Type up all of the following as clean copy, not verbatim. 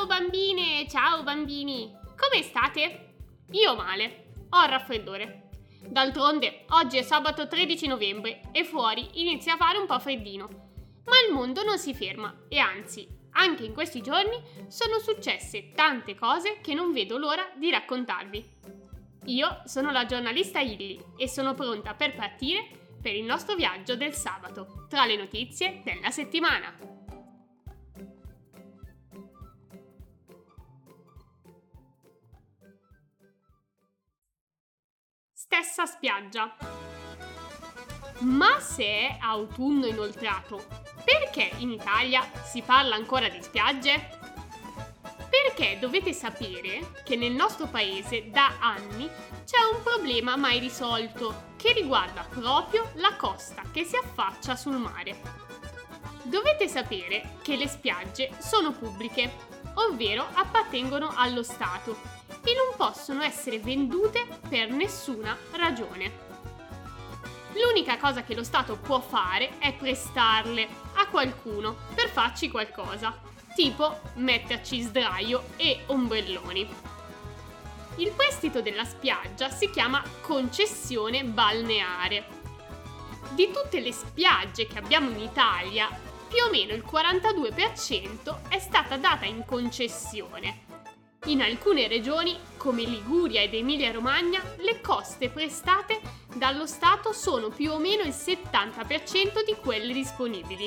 Ciao bambine, ciao bambini! Come state? Io male, ho il raffreddore. D'altronde, oggi è sabato 13 novembre e fuori inizia a fare un po' freddino. Ma il mondo non si ferma e anzi, anche in questi giorni sono successe tante cose che non vedo l'ora di raccontarvi. Io sono la giornalista Illy e sono pronta per partire per il nostro viaggio del sabato, tra le notizie della settimana. Stessa spiaggia. Ma se è autunno inoltrato, perché in Italia si parla ancora di spiagge? Perché dovete sapere che nel nostro paese da anni c'è un problema mai risolto che riguarda proprio la costa che si affaccia sul mare. Dovete sapere che le spiagge sono pubbliche, ovvero appartengono allo Stato e non possono essere vendute per nessuna ragione. L'unica cosa che lo Stato può fare è prestarle a qualcuno per farci qualcosa, tipo metterci sdraio e ombrelloni. Il prestito della spiaggia si chiama concessione balneare. Di tutte le spiagge che abbiamo in Italia, più o meno il 42% è stata data in concessione. In alcune regioni, come Liguria ed Emilia-Romagna, le coste prestate dallo Stato sono più o meno il 70% di quelle disponibili.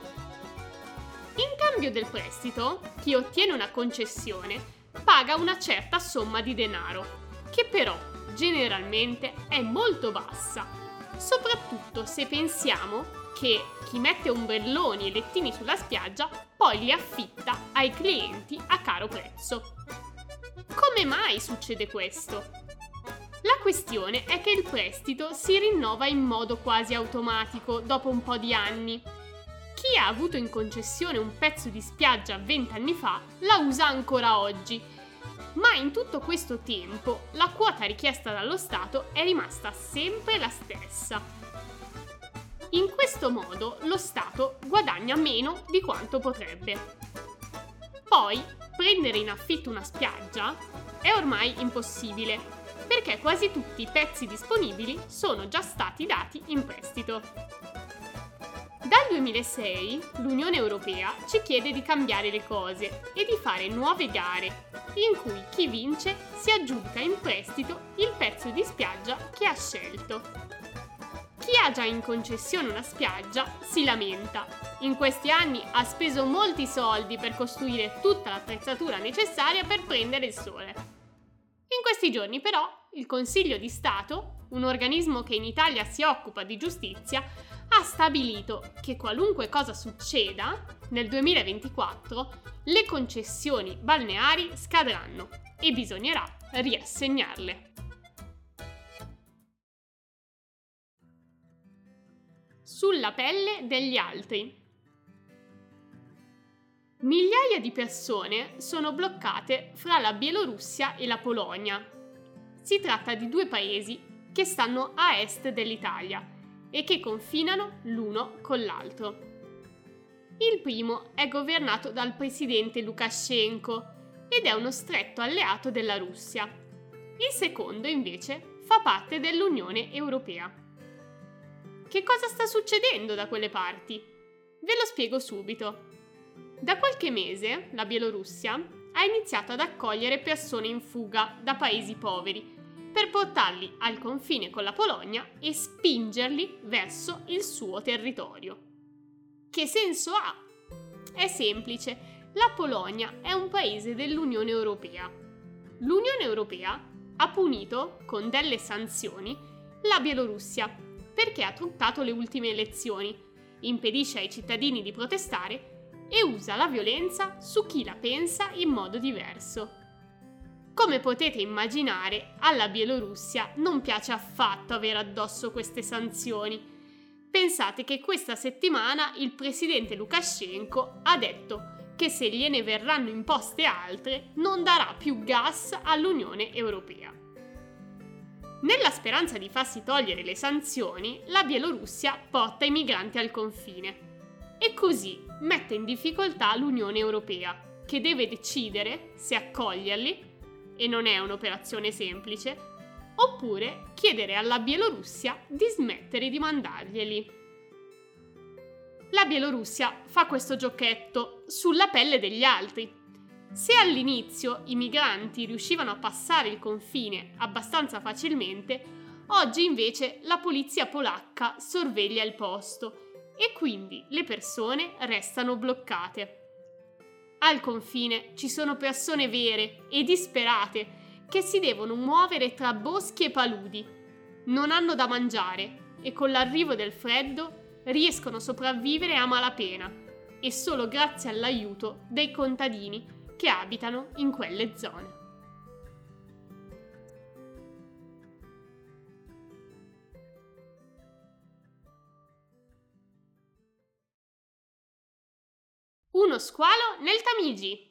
In cambio del prestito, chi ottiene una concessione paga una certa somma di denaro, che però generalmente è molto bassa, soprattutto se pensiamo che chi mette ombrelloni e lettini sulla spiaggia poi li affitta ai clienti a caro prezzo. Come mai succede questo? La questione è che il prestito si rinnova in modo quasi automatico dopo un po' di anni. Chi ha avuto in concessione un pezzo di spiaggia 20 anni fa la usa ancora oggi, ma in tutto questo tempo la quota richiesta dallo Stato è rimasta sempre la stessa. In questo modo lo Stato guadagna meno di quanto potrebbe. Poi, prendere in affitto una spiaggia è ormai impossibile, perché quasi tutti i pezzi disponibili sono già stati dati in prestito. Dal 2006 l'Unione Europea ci chiede di cambiare le cose e di fare nuove gare, in cui chi vince si aggiudica in prestito il pezzo di spiaggia che ha scelto. Chi ha già in concessione una spiaggia si lamenta. In questi anni ha speso molti soldi per costruire tutta l'attrezzatura necessaria per prendere il sole. In questi giorni però il Consiglio di Stato, un organismo che in Italia si occupa di giustizia, ha stabilito che qualunque cosa succeda, nel 2024 le concessioni balneari scadranno e bisognerà riassegnarle. Sulla pelle degli altri. Migliaia di persone sono bloccate fra la Bielorussia e la Polonia. Si tratta di due paesi che stanno a est dell'Italia e che confinano l'uno con l'altro. Il primo è governato dal presidente Lukashenko ed è uno stretto alleato della Russia. Il secondo, invece, fa parte dell'Unione Europea. Che cosa sta succedendo da quelle parti? Ve lo spiego subito. Da qualche mese la Bielorussia ha iniziato ad accogliere persone in fuga da paesi poveri per portarli al confine con la Polonia e spingerli verso il suo territorio. Che senso ha? È semplice, la Polonia è un paese dell'Unione Europea. L'Unione Europea ha punito con delle sanzioni la Bielorussia perché ha truccato le ultime elezioni, impedisce ai cittadini di protestare e usa la violenza su chi la pensa in modo diverso. Come potete immaginare, alla Bielorussia non piace affatto avere addosso queste sanzioni. Pensate che questa settimana il presidente Lukashenko ha detto che se gliene verranno imposte altre non darà più gas all'Unione Europea. Nella speranza di farsi togliere le sanzioni, la Bielorussia porta i migranti al confine e così mette in difficoltà l'Unione Europea, che deve decidere se accoglierli, e non è un'operazione semplice, oppure chiedere alla Bielorussia di smettere di mandarglieli. La Bielorussia fa questo giochetto sulla pelle degli altri. Se all'inizio i migranti riuscivano a passare il confine abbastanza facilmente, oggi invece la polizia polacca sorveglia il posto e quindi le persone restano bloccate. Al confine ci sono persone vere e disperate che si devono muovere tra boschi e paludi. Non hanno da mangiare e con l'arrivo del freddo riescono a sopravvivere a malapena e solo grazie all'aiuto dei contadini che abitano in quelle zone. Uno squalo nel Tamigi.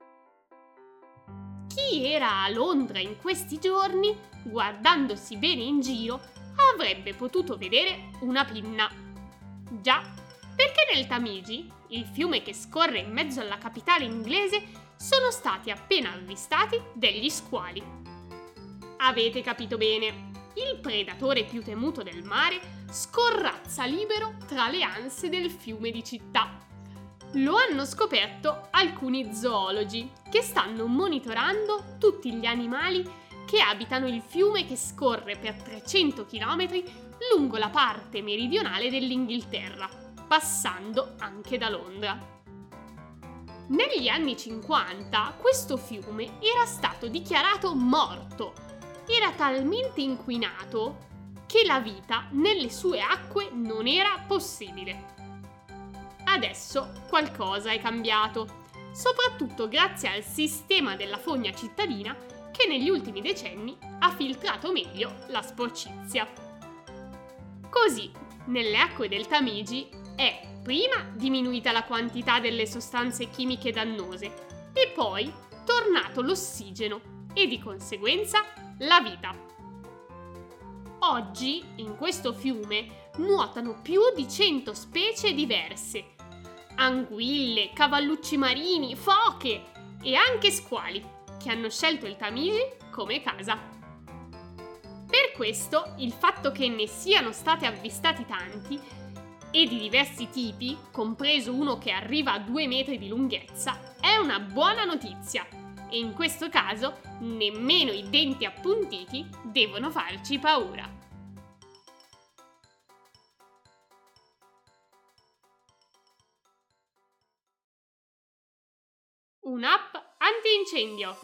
Chi era a Londra in questi giorni, guardandosi bene in giro, avrebbe potuto vedere una pinna. Già, perché nel Tamigi, il fiume che scorre in mezzo alla capitale inglese, sono stati appena avvistati degli squali. Avete capito bene, il predatore più temuto del mare scorrazza libero tra le anse del fiume di città. Lo hanno scoperto alcuni zoologi che stanno monitorando tutti gli animali che abitano il fiume che scorre per 300 km lungo la parte meridionale dell'Inghilterra, passando anche da Londra. Negli anni 50 questo fiume era stato dichiarato morto. Era talmente inquinato che la vita nelle sue acque non era possibile. Adesso qualcosa è cambiato, soprattutto grazie al sistema della fogna cittadina che negli ultimi decenni ha filtrato meglio la sporcizia. Così, nelle acque del Tamigi è prima diminuita la quantità delle sostanze chimiche dannose e poi tornato l'ossigeno e di conseguenza la vita. Oggi in questo fiume nuotano più di 100 specie diverse: anguille, cavallucci marini, foche e anche squali che hanno scelto il Tamigi come casa. Per questo il fatto che ne siano stati avvistati tanti e di diversi tipi, compreso uno che arriva a 2 metri di lunghezza, è una buona notizia e in questo caso nemmeno i denti appuntiti devono farci paura. Un'app antincendio.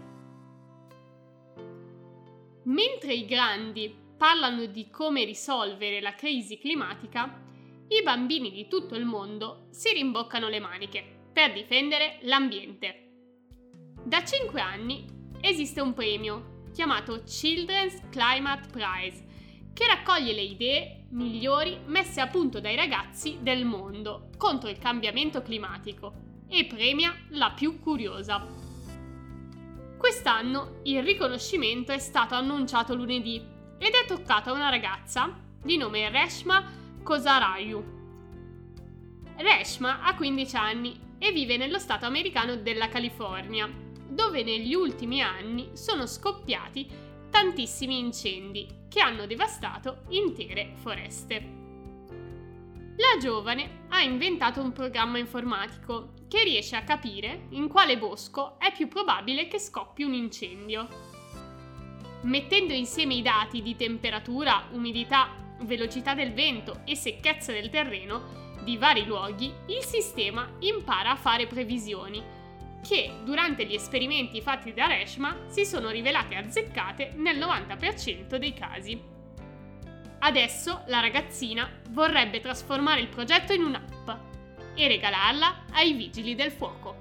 Mentre i grandi parlano di come risolvere la crisi climatica, i bambini di tutto il mondo si rimboccano le maniche per difendere l'ambiente. Da 5 anni esiste un premio chiamato Children's Climate Prize che raccoglie le idee migliori messe a punto dai ragazzi del mondo contro il cambiamento climatico e premia la più curiosa. Quest'anno il riconoscimento è stato annunciato lunedì ed è toccato a una ragazza di nome Reshma Kosarayu. Reshma ha 15 anni e vive nello stato americano della California, dove negli ultimi anni sono scoppiati tantissimi incendi che hanno devastato intere foreste. La giovane ha inventato un programma informatico che riesce a capire in quale bosco è più probabile che scoppi un incendio. Mettendo insieme i dati di temperatura, umidità, velocità del vento e secchezza del terreno di vari luoghi, il sistema impara a fare previsioni che, durante gli esperimenti fatti da Reshma, si sono rivelate azzeccate nel 90% dei casi. Adesso la ragazzina vorrebbe trasformare il progetto in un'app e regalarla ai vigili del fuoco.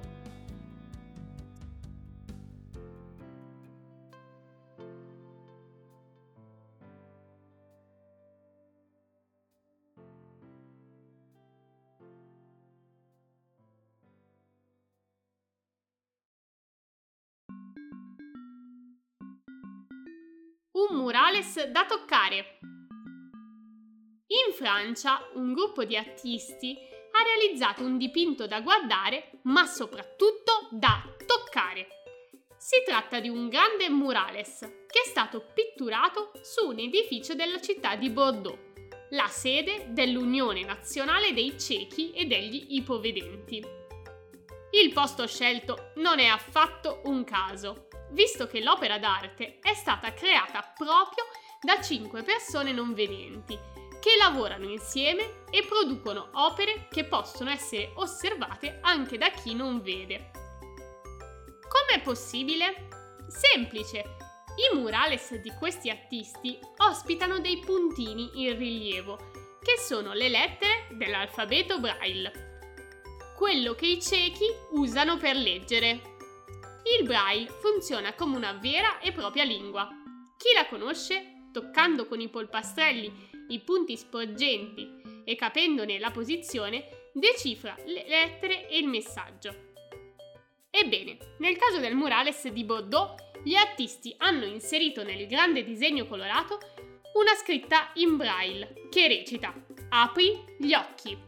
Un murales da toccare. In Francia, un gruppo di artisti ha realizzato un dipinto da guardare, ma soprattutto da toccare. Si tratta di un grande murales che è stato pitturato su un edificio della città di Bordeaux, la sede dell'Unione Nazionale dei Ciechi e degli Ipovedenti. Il posto scelto non è affatto un caso, visto che l'opera d'arte è stata creata proprio da 5 persone non vedenti, che lavorano insieme e producono opere che possono essere osservate anche da chi non vede. Com'è possibile? Semplice! I murales di questi artisti ospitano dei puntini in rilievo, che sono le lettere dell'alfabeto Braille, quello che i ciechi usano per leggere. Il Braille funziona come una vera e propria lingua. Chi la conosce, toccando con i polpastrelli i punti sporgenti e capendone la posizione, decifra le lettere e il messaggio. Ebbene, nel caso del murales di Bordeaux, gli artisti hanno inserito nel grande disegno colorato una scritta in Braille che recita: "Apri gli occhi".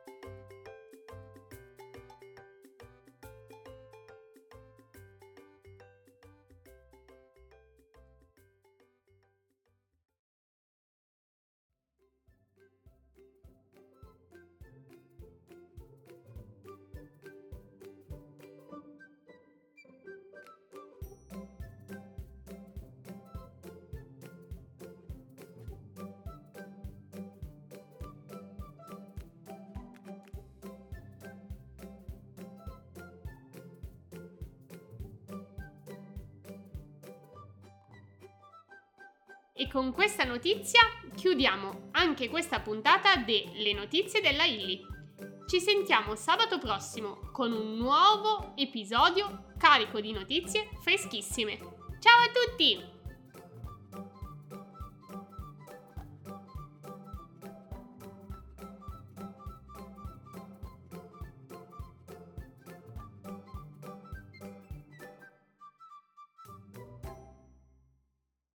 E con questa notizia chiudiamo anche questa puntata delle notizie della Illy. Ci sentiamo sabato prossimo con un nuovo episodio carico di notizie freschissime. Ciao a tutti!